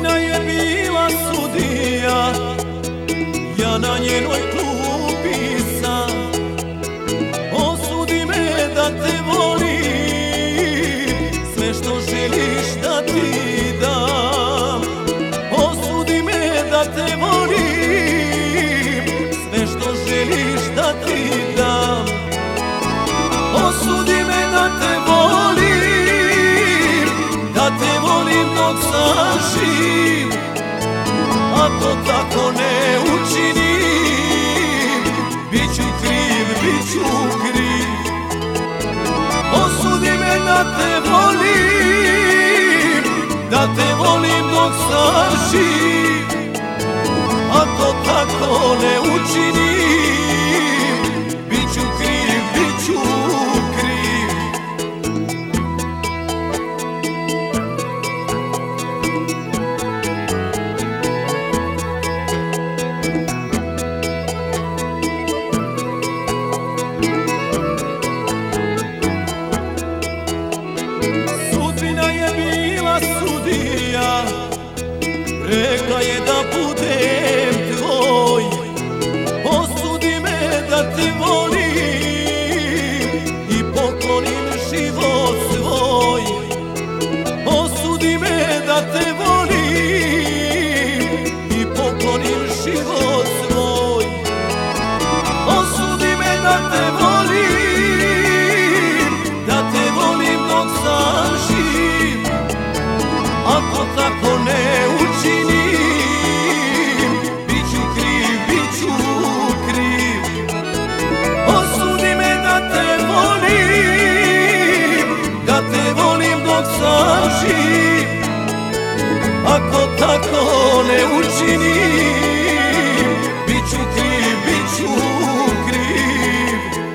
Sudbina je bila sudija, ja na njenoj klupi sam. Osudi me da te volim, sve što želiš da ti dam. Osudi me da te volim, sve što želiš da ti dam. Osudi me da te volim, da te volim dok sam živ. Ako tako ne učinim, biću kriv, biću kriv. Osudi me da te volim, da te volim dok sam živ. Ako tako ne učinim, biću kriv, biću kriv. Sudbina je bila sudija, rekla je da budem tvoj. Osudi me da te volim i poklonim život svoj. Osudi me da te volim i poklonim život svoj. Osudi me da te volim, da te volim dok sam živ. Ako tako ne učinim, biću kriv, biću kriv. Osudi me da te volim, da te volim dok sam živ. Ako tako ne učinim, biću kriv, biću kriv.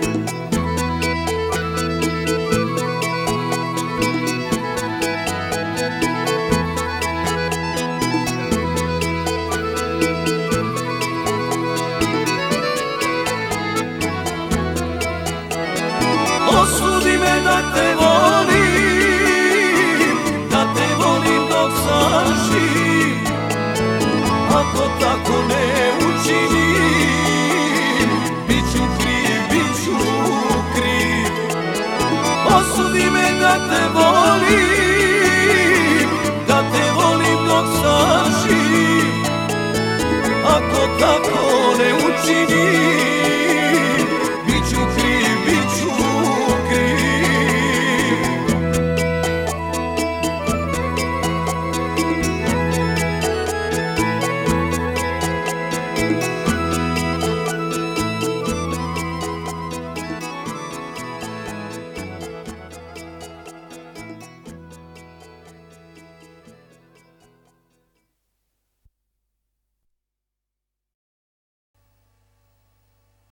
Osudi me da te volim, da te volim dok sam živ. Ako tako ne učinim, biću kriv, biću kriv. Osudi me da te volim,